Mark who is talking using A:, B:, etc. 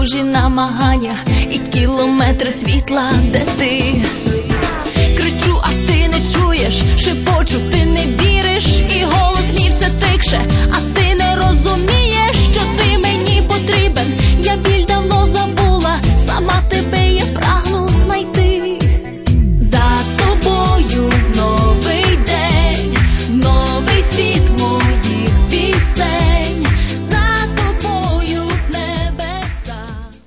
A: чужі намагання і кілометри світла, де ти? Кричу, а ти не чуєш, шепочу, ти